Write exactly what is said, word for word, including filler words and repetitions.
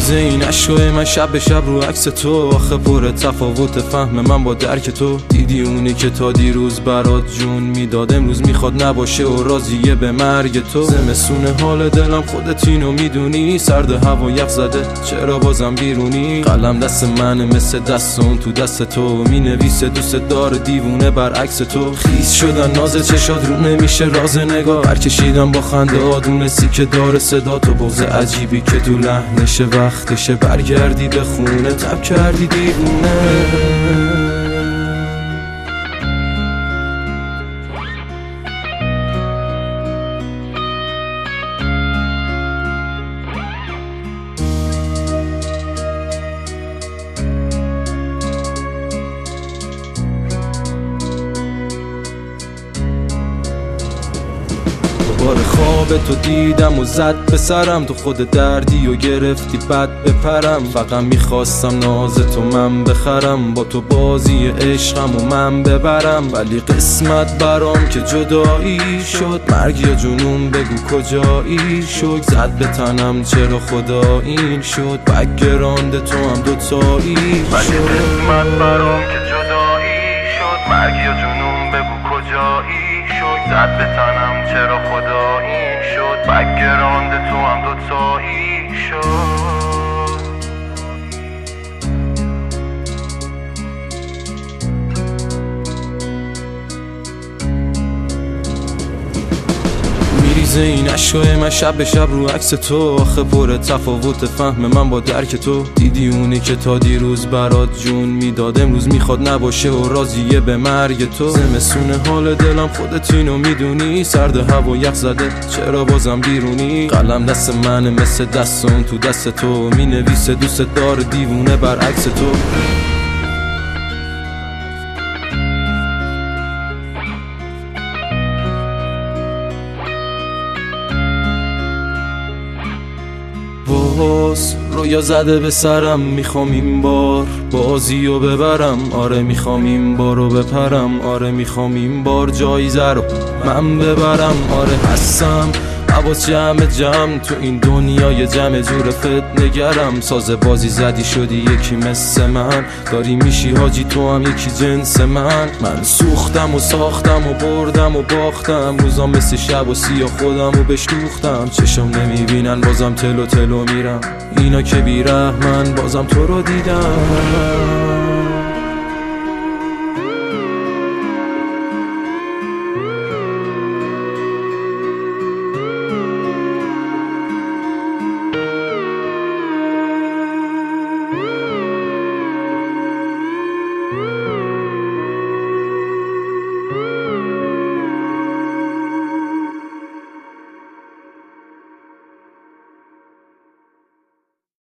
میریزه این عشقای من شب به شب رو عکس تو. آخه پر تفاوت فهم من با درک تو. دیدی اونی که تا دیروز برات جون میداد امروز میخواد نباشه و راضیه به مرگ تو. زمستون حال دلم خودت اینو میدونی، سرد هوا یخ زده چرا بازم بیرونی. قلم دست منه مثل دست اون تو دست تو، مینویسه دوست دار دیوونه برعکس تو. خیس شدن ناز چشات رو نمیشه راز نگاه، برکشیدم با خنده آدونستی که داره صدا تو. بغض عجیبی که تو لحنشه وقتشه برگردی به خونه، تب کردی دیوونه. دوباره خواب تو دیدم و زد به سرم، تو خود دردی و گرفتی بد بپرم. فقط میخواستم ناز تو من بخرم، با تو بازی عشقم و من ببرم. ولی قسمت برام که جدایی شد، مرگ یا جنون بگو کجایی شد. زد به تنم چرا خدا این شد، بگراند تو هم دوتایی شد. ولی قسمت برام که جدایی شد، مرگ یا جنون بگو کجایی شد. زد به تنم چرا خدا این شد، بگراند تو هم دوتایی شد. میریزه این عشقای من شب به شب رو عکس تو. آخه پر تفاوت فهم من با درک تو. دیدی اونی که تا دیروز برات جون میداد امروز میخواد نباشه و راضیه به مرگ تو. زمستون حال دلم خودت اینو میدونی، سرد هوا یخ زده چرا بازم بیرونی. قلم دست منه مثل دست اون تو دست تو، مینویسه دوست دار دیوونه برعکس تو. باز رویا زده به سرم، میخوام این بار بازیو ببرم. آره میخوام این بارو بپرم، آره میخوام این بار جایزه رو من ببرم. آره هستم حواس جمع جمع تو این دنیای جمع جور فتنه گرم. ساز بازی زدی شدی یکی مثل من، داری میشی حاجی تو هم یکی جنس من. من سوختم و ساختم و بردم و باختم، روزا مثل شب و سیاه خودم و بشکوختم. چشم نمیبینن بازم تلو تلو میرم، اینا که بیرحمن بازم تو رو دیدم.